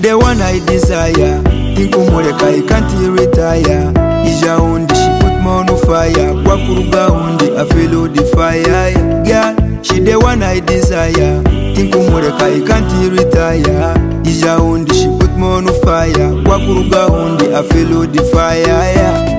the one I desire. Think umureka I can't retire. Ija undi she put me on fire. Wakuruga undi I feel the fire. Girl, she the one I desire. Think umureka I can't retire. Ija undi she put me on fire. Wakuruga undi I feel the fire.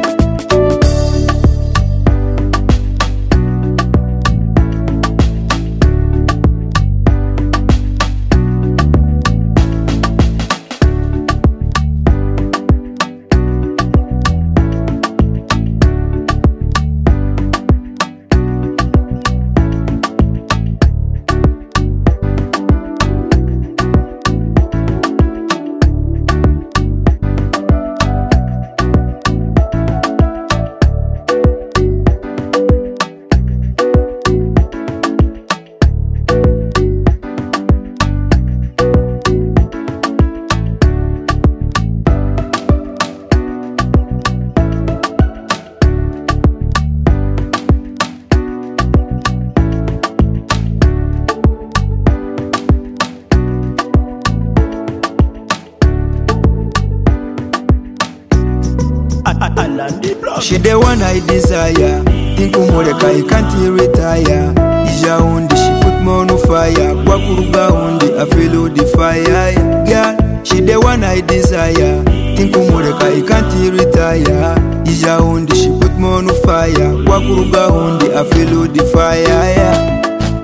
She the one I desire. Think umureka I can't retire. Ija undi she put me on fire. Wakuruga undi I feel the fire. Girl, she the one I desire. Think umureka I can't retire. Ija undi she put me on fire. Wakuruga undi I feel the fire.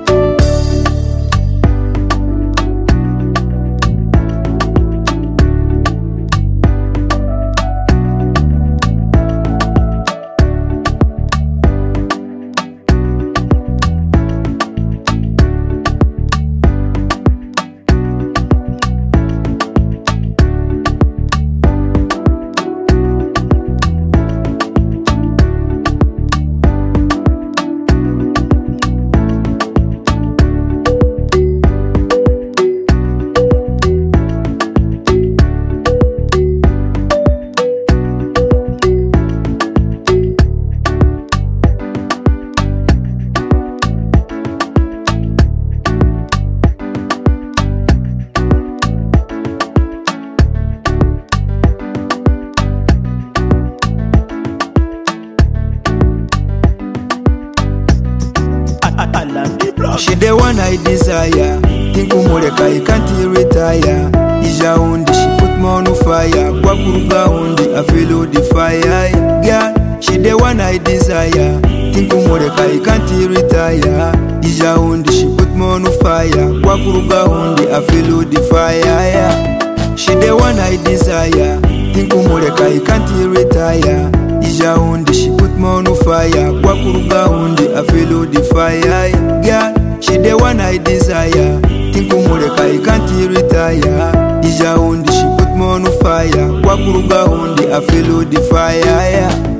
She the one I desire. Think umureka I can't retire. Ija undi she put me on fire. Wakuruga undi I feel the fire. Girl, she the one I desire. Think umureka I can't retire. Ija undi she put me on fire. Wakuruga undi I feel the fire. She the one I desire. Think umureka I can't retire. Ija undi she put me on fire. Wakuruga undi I feel the fire. Girl, she the one I desire. Think umureka I can't retire. Ija undi she put me on fire. Wakuruga undi I feel the fire.